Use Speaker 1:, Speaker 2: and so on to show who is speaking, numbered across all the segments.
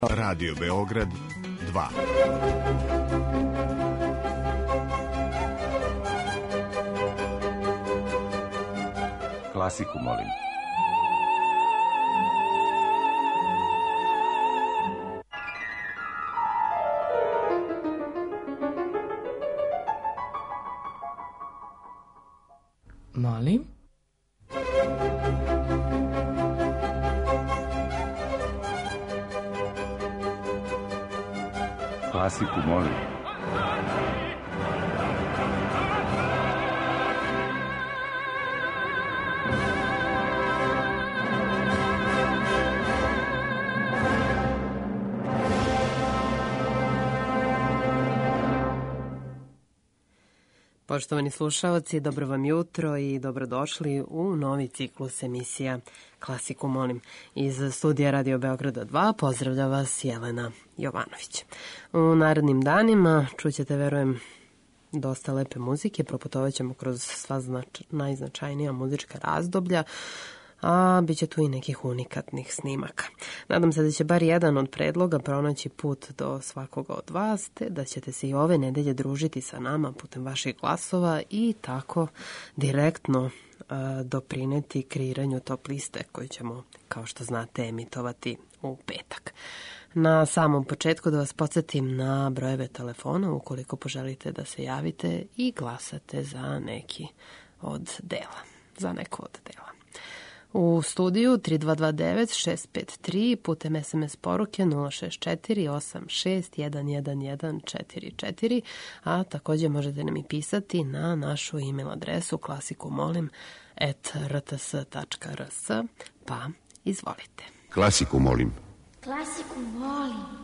Speaker 1: Radio Beograd 2.
Speaker 2: Klasiku molim.
Speaker 3: Molim?
Speaker 2: Klasiku molim.
Speaker 4: Poštovani slušaoci, dobro vam jutro i dobrodošli u novi ciklus emisija Klasiku molim. Iz studija Radio Beograda 2 pozdravlja vas Jelena Jovanović. U narednim danima čućete, verujem, dosta lepe muzike, proputovat ćemo kroz sva najznačajnija muzička razdoblja, a bit će tu i nekih unikatnih snimaka. Nadam se da će bar jedan od predloga pronaći put do svakoga od vas, te da ćete se i ove nedelje družiti sa nama putem vaših glasova i tako direktno doprineti kreiranju top liste koju ćemo, kao što znate, emitovati u petak. Na samom početku da vas podsjetim na brojeve telefona ukoliko poželite da se javite i glasate za neki od dela, za neko od dela. U studiju 3229-653 putem SMS poruke 064-86-11144, a također možete nam i pisati na našu e-mail adresu klasikumolim@rts.rs, pa izvolite.
Speaker 1: Klasiku molim.
Speaker 5: Klasiku molim.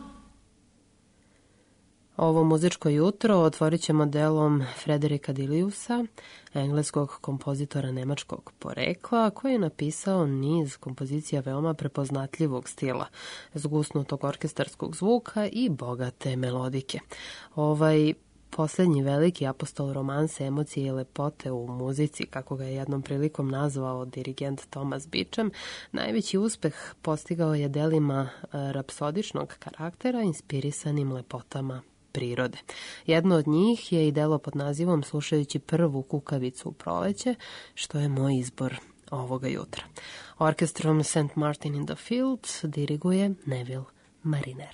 Speaker 4: Ovo muzičko jutro otvorit ćemo delom Frederika Diliusa, engleskog kompozitora nemačkog porekla, koji je napisao niz kompozicija veoma prepoznatljivog stila, zgusnutog orkestarskog zvuka i bogate melodike. Ovaj posljednji veliki apostol romanse, emocije i lepote u muzici, kako ga je jednom prilikom nazvao dirigent Thomas Beecham, najveći uspeh postigao je delima rapsodičnog karaktera inspirisanim lepotama prirode. Jedno od njih je i delo pod nazivom Slušajući prvu kukavicu u proleće, što je moj izbor ovoga jutra. Orkestrom St. Martin in the Fields diriguje Neville Mariner.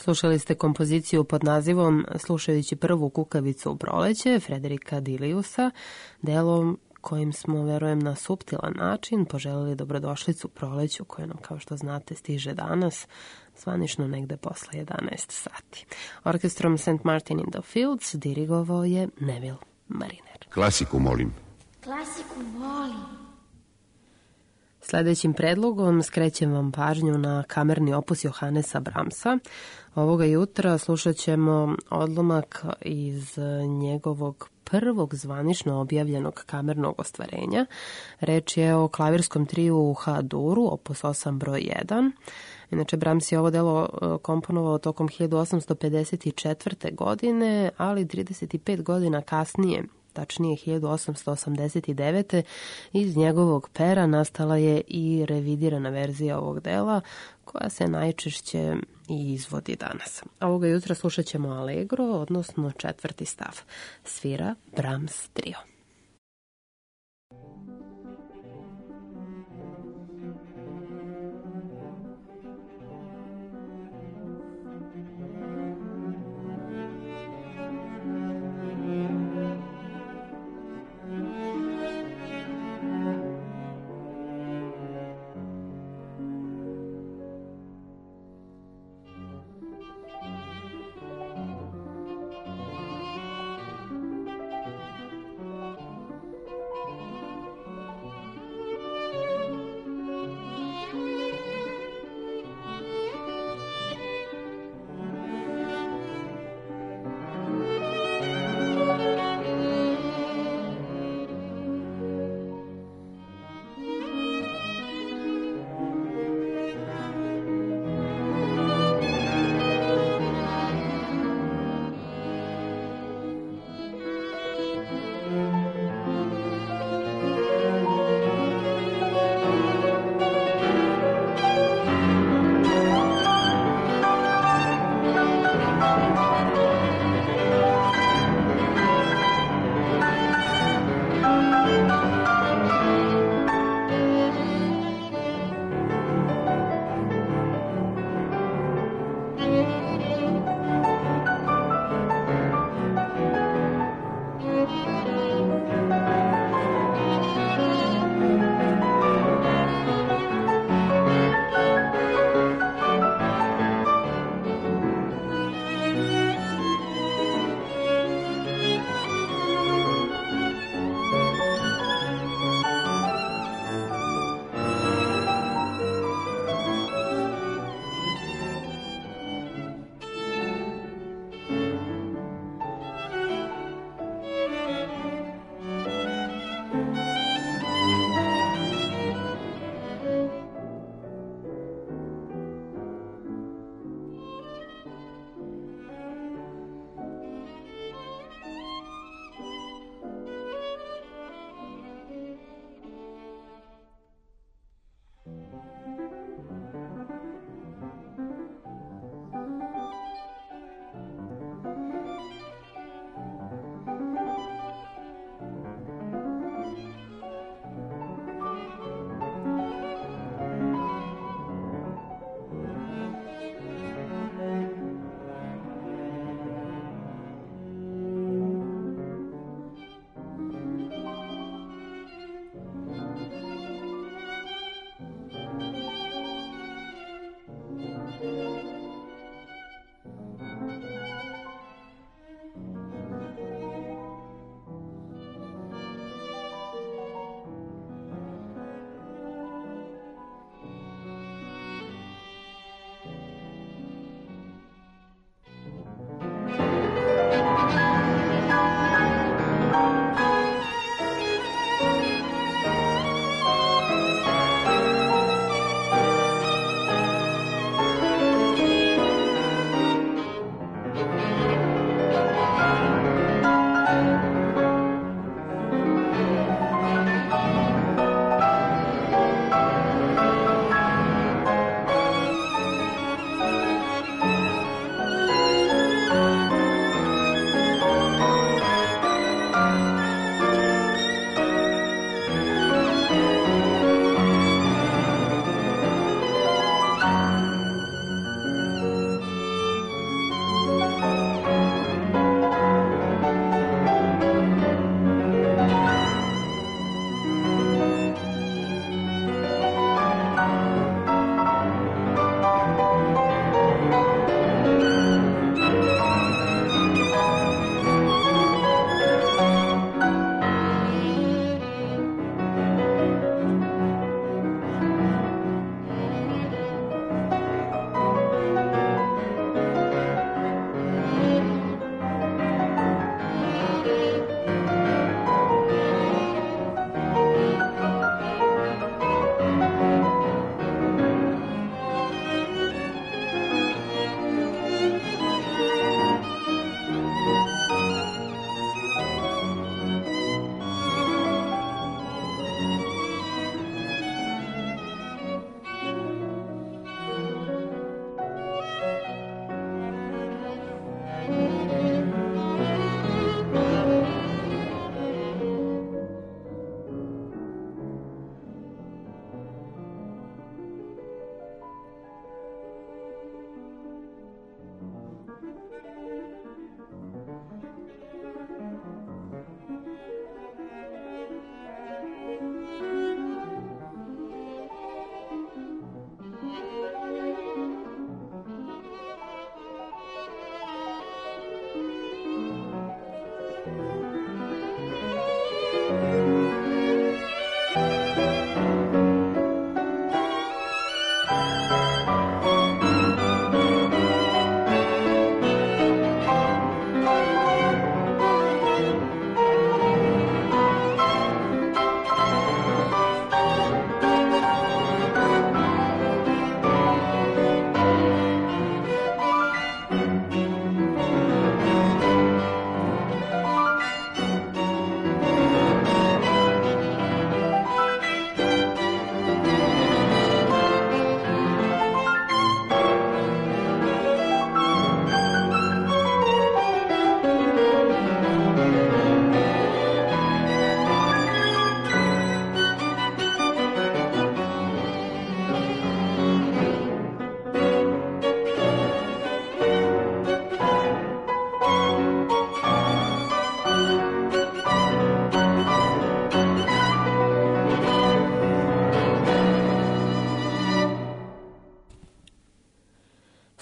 Speaker 4: Slušali ste kompoziciju pod nazivom Slušajući prvu kukavicu u proleće Frederika Diliusa, delom kojim smo, verujem, na suptilan način poželili dobrodošlicu proleću koje nam, kao što znate, stiže danas, zvanično negde posle 11 sati. Orkestrom St. Martin in the Fields dirigovao je Neville Mariner.
Speaker 1: Klasiku, molim.
Speaker 5: Klasiku molim.
Speaker 4: Sledećim predlogom skrećem vam pažnju na kamerni opus Johannesa Brahmsa. Ovoga jutra slušat ćemo odlomak iz njegovog prvog zvanično objavljenog kamernog ostvarenja. Reč je o klavirskom triju u H-duru, opus 8 broj 1. Inače, Brahms je ovo delo komponovao tokom 1854. godine, ali 35 godina kasnije, tačnije 1889. iz njegovog pera nastala je i revidirana verzija ovog dela, koja se najčešće i izvodi danas. Ovoga jutra slušat ćemo Allegro, odnosno četvrti stav. Svira Brahms trio.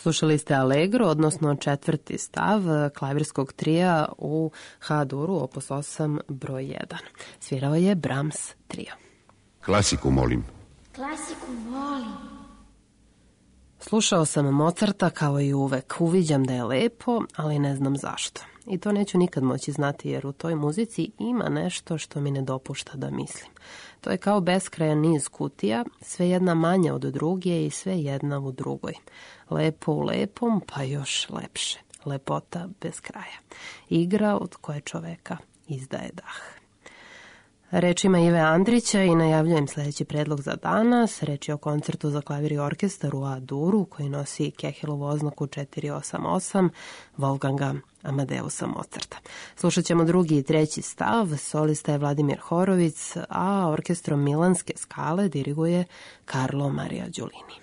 Speaker 4: Slušali ste Allegro, odnosno četvrti stav klavirskog trija u H-duru, opus 8, broj 1. Svirao je Brahms trio.
Speaker 1: Klasiku, molim.
Speaker 5: Klasiku volim.
Speaker 4: Slušao sam Mozarta kao i uvek. Uviđam da je lepo, ali ne znam zašto. I to neću nikad moći znati, jer u toj muzici ima nešto što mi ne dopušta da mislim. To je kao beskrajan niz kutija, sve jedna manja od druge i sve jedna u drugoj. Lepo u lepom, pa još lepše. Lepota bez kraja. Igra od koje čoveka izdaje dah. Reč ima Ive Andrića i najavljujem sljedeći predlog za danas. Reč je o koncertu za klavir i orkestar u A-duru koji nosi Kehelovu oznaku 488 Wolfganga Amadeusa Mozarta. Slušat ćemo drugi i treći stav, solista je Vladimir Horovic, a orkestrom Milanske skale diriguje Carlo Maria Giulini.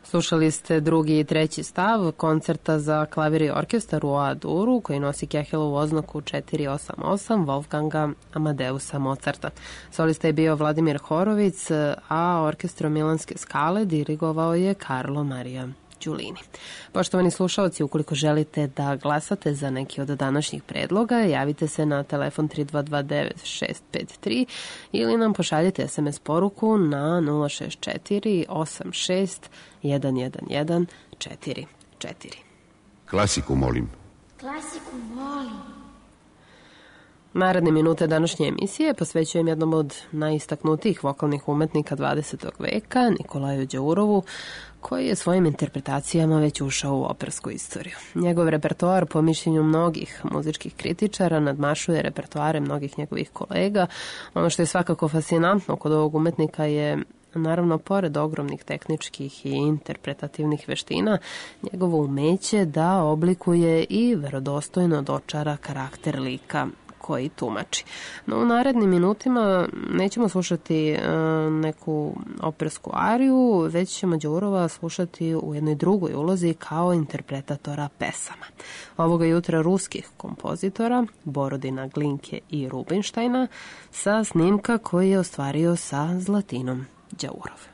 Speaker 4: Slušali ste drugi i treći stav koncerta za klavir i orkestar u A-duru koji nosi Kehelovu oznaku 488 Wolfganga Amadeusa Mozarta. Solista je bio Vladimir Horovic, a orkestrom Milanske skale dirigovao je Carlo Maria Giulini. Poštovani slušalci, ukoliko želite da glasate za neki od današnjih predloga, javite se na telefon 3229-653 ili nam pošaljite SMS poruku na 064 86 111 44.
Speaker 1: Klasiku molim.
Speaker 5: Klasiku molim.
Speaker 4: Naredne minute današnje emisije posvećujem jednom od najistaknutijih vokalnih umetnika 20. veka, Nikolaju Đaurovu, koji je svojim interpretacijama već ušao u opersku istoriju. Njegov repertoar, po mišljenju mnogih muzičkih kritičara, nadmašuje repertoare mnogih njegovih kolega. Ono što je svakako fascinantno kod ovog umetnika je, naravno, pored ogromnih tehničkih i interpretativnih veština, njegovo umeće da oblikuje i verodostojno dočara karakter lika koji tumači. No, u narednim minutima nećemo slušati neku opersku ariju, već ćemo Đaurova slušati u jednoj drugoj ulozi kao interpretatora pesama. Ovoga jutra ruskih kompozitora, Borodina, Glinke i Rubinštajna, sa snimka koji je ostvario sa Zlatinom Đaurov.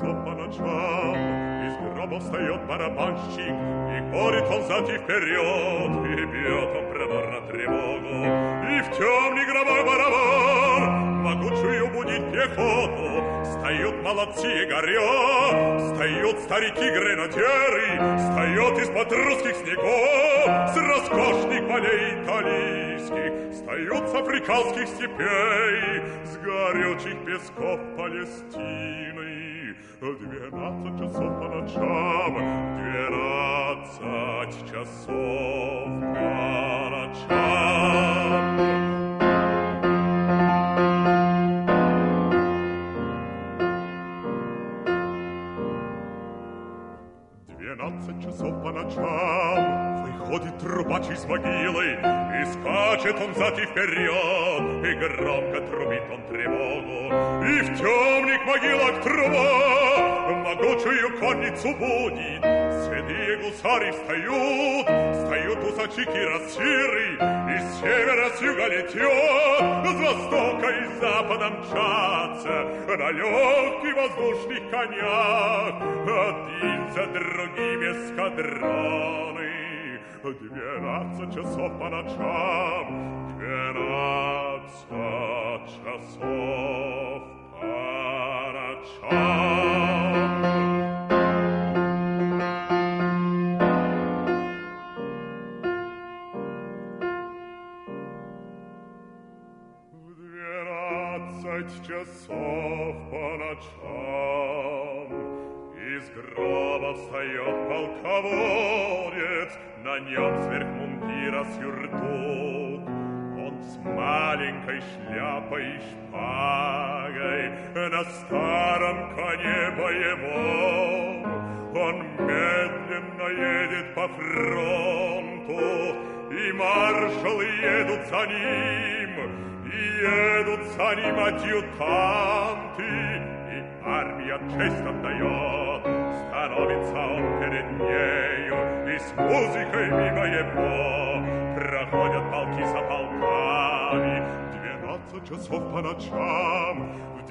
Speaker 2: часов по ночам из гроба встает барабанщик, и ходит он взад и вперед, и бьет он проворно тревогу, и в темный гробовой барабан могучую будить пехоту. Встают молодцы и горят, встают старики-гренадеры, встает из-под русских снегов с роскошных полей италийских, встают с африканских степей, с горючих песков Палестины. 12 часов по ночам, 12 часов по ночам. 12 часов по ночам выходит трубач из могилы, и скачет он взад и вперед, и громко трубит он тревогу. И в темных могилах труба могучую конницу будет. Седые гусары встают, встают усачи кирасиры, из севера с юга летят, с востока и запада мчатся на легких воздушных конях, один за другим эскадроны. 12 часов по ночам, 12 часов по ночам. 12 часов по ночам из гроба встает полководец, на нем сверх мундира сюртук. Он с маленькой шляпой и шпагой на старом коне боевом. Он медленно едет по фронту, и маршалы едут за ним, и едут за ним адъютанты, и армия честь отдает. Становится он перед нею, и с музыкой мимо его проходят полки за полками. 12 часов по ночам, в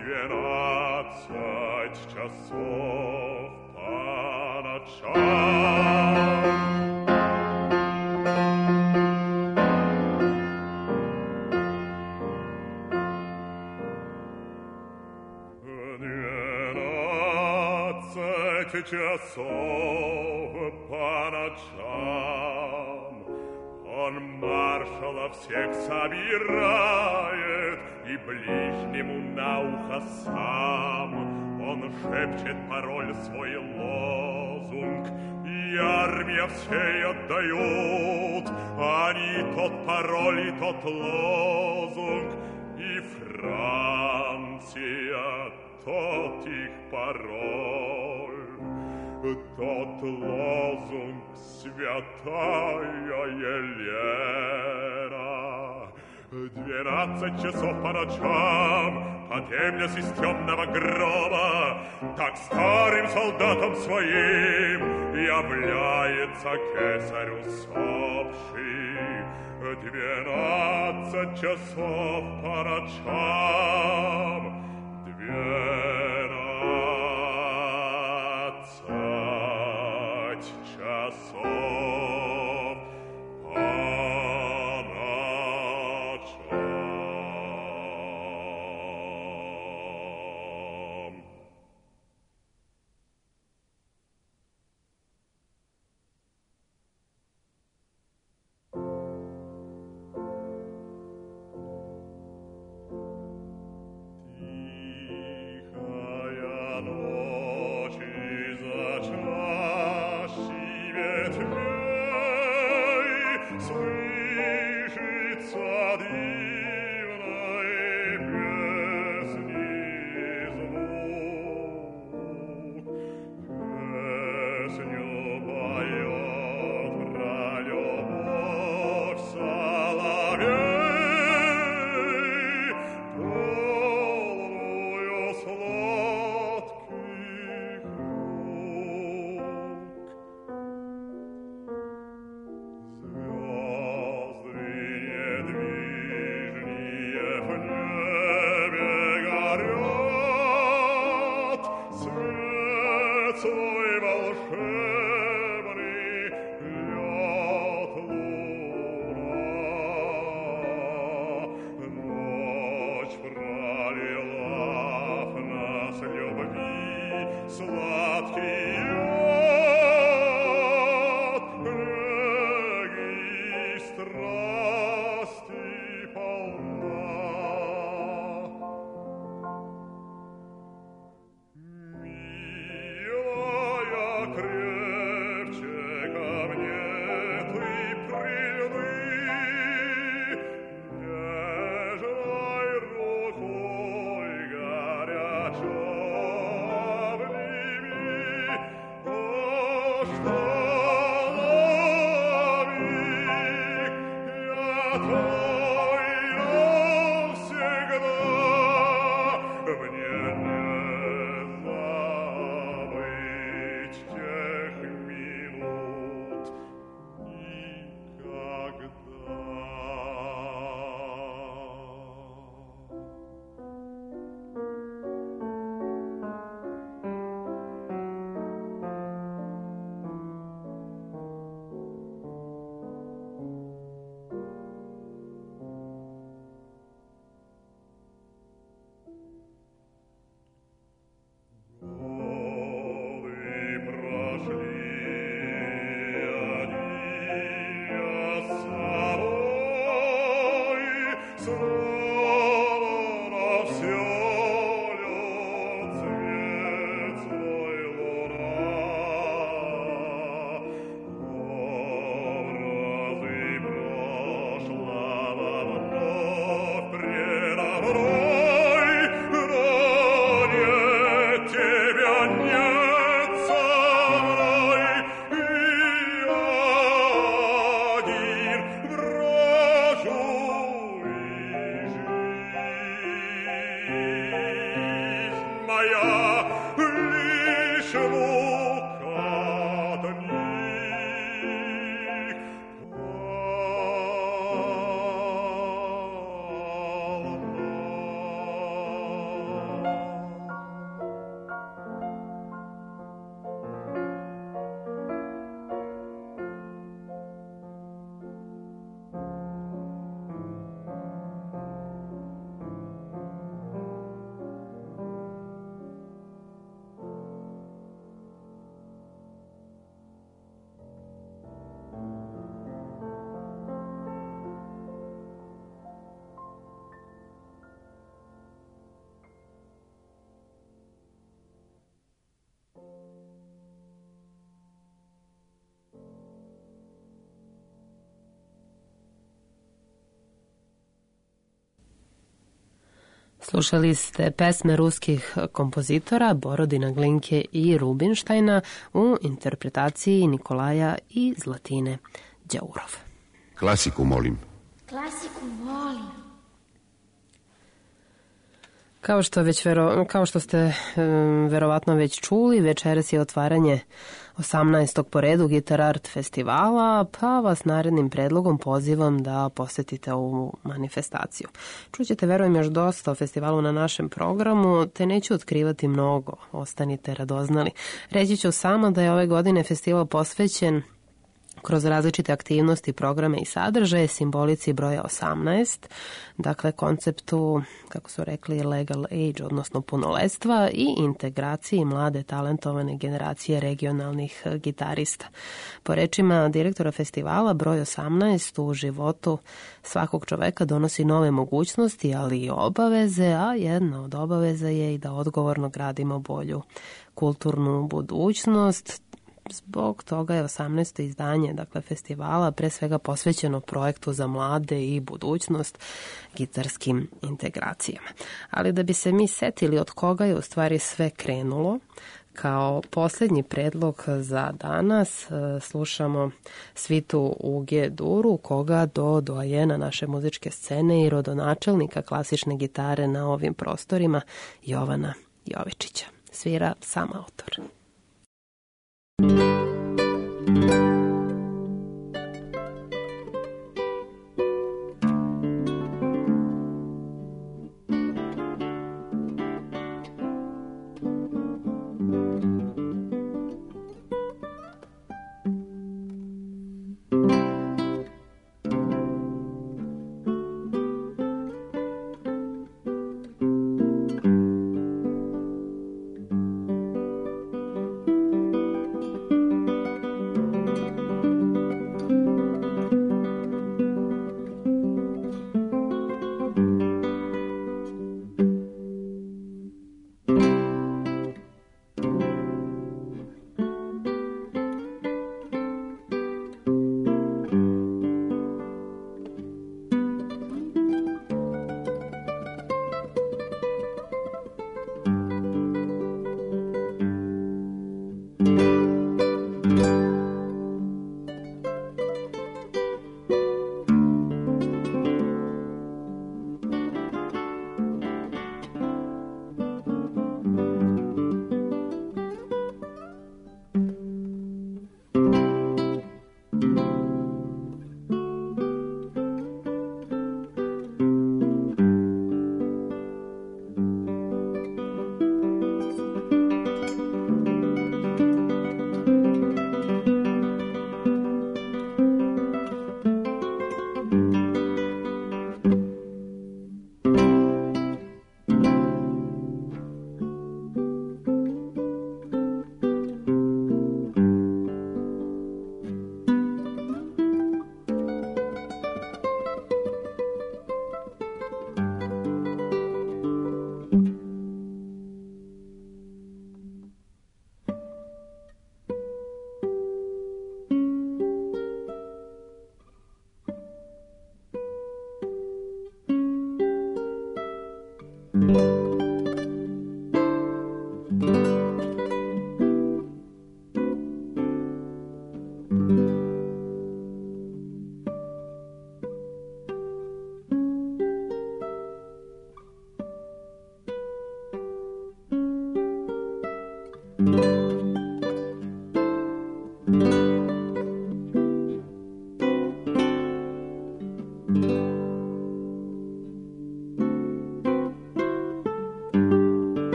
Speaker 2: 12 часов по ночам. 12 часов по ночам он маршалов всех собирает и ближнему на ухо сам он шепчет пароль свой лозунг, и армия всей отдают они тот пароль и тот лозунг, и Франция тот их пароль, тот лозунг святая Елена. 12 часов по ночам, подъемлясь из темного гроба, так старым солдатам своим является кесарь усопший. 12 часов по ночам, 12 часов по ночам. Тихо свой волшебный лед луна. Ночь пролила в нас любви сладкий яд, неги и страсти полна. Милая, крепче ко мне ты прильни, нежной рукой горячо обними, что навек я твой навсегда. Мне не забыть тех минут никогда. Годы прошли, они с собой словно всё лёд цвет свой луна. Образы прошлого вновь предо мной, но нет тебя, нет со мной, и один брожу, и жизнь моя лишь мука от них
Speaker 4: Slušali ste pesme ruskih kompozitora Borodina, Glinke i Rubinštajna u interpretaciji Nikolaja i Zlatine Đaurov.
Speaker 1: Klasiku, molim.
Speaker 5: Klasiku molim.
Speaker 4: Kao što ste verovatno već čuli, večeras je otvaranje 18. po redu Gitar Art festivala, pa vas narednim predlogom pozivam da posetite ovu manifestaciju. Čućete, verujem, još dosta o festivalu na našem programu, te neću otkrivati mnogo, ostanite radoznali. Reći ću samo da je ove godine festival posvećen kroz različite aktivnosti, programe i sadržaje simbolici broja 18, dakle konceptu, kako su rekli, legal age, odnosno punoletstva i integraciji mlade talentovane generacije regionalnih gitarista. Po rečima direktora festivala, broj 18 u životu svakog čoveka donosi nove mogućnosti, ali i obaveze, a jedna od obaveza je i da odgovorno gradimo bolju kulturnu budućnost. Zbog toga je 18. izdanje, dakle, festivala pre svega posvećeno projektu za mlade i budućnost, gitarskim integracijama. Ali da bi se mi setili od koga je u stvari sve krenulo, kao posljednji predlog za danas slušamo svitu u G-duru, koga do dojena naše muzičke scene i rodonačelnika klasične gitare na ovim prostorima, Jovana Jovičića. Svira sam autor.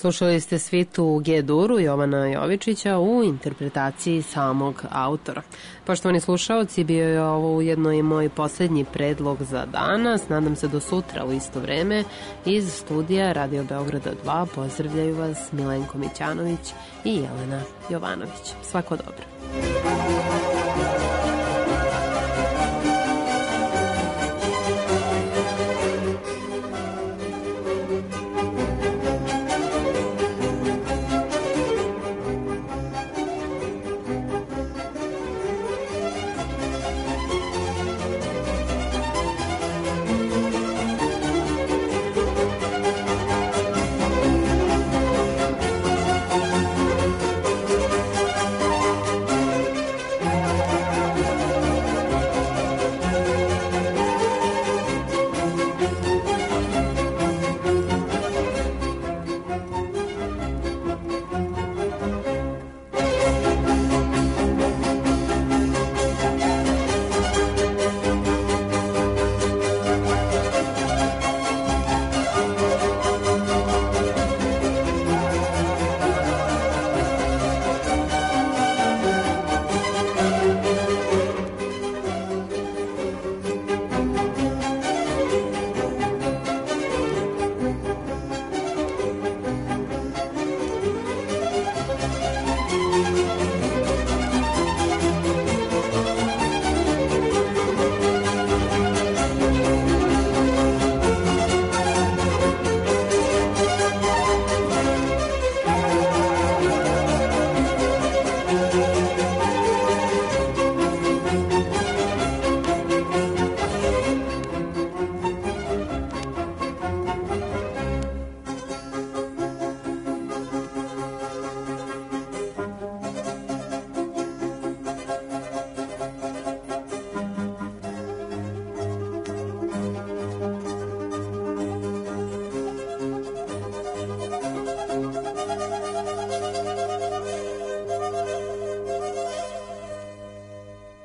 Speaker 4: Slušali ste svitu u G-duru Jovana Jovičića u interpretaciji samog autora. Poštovani slušaoci, bio je ovo ujedno i moj poslednji predlog za danas. Nadam se do sutra u isto vreme. Iz studija Radio Beograda 2 pozdravljaju vas Milenko Mićanović i Jelena Jovanović. Svako dobro.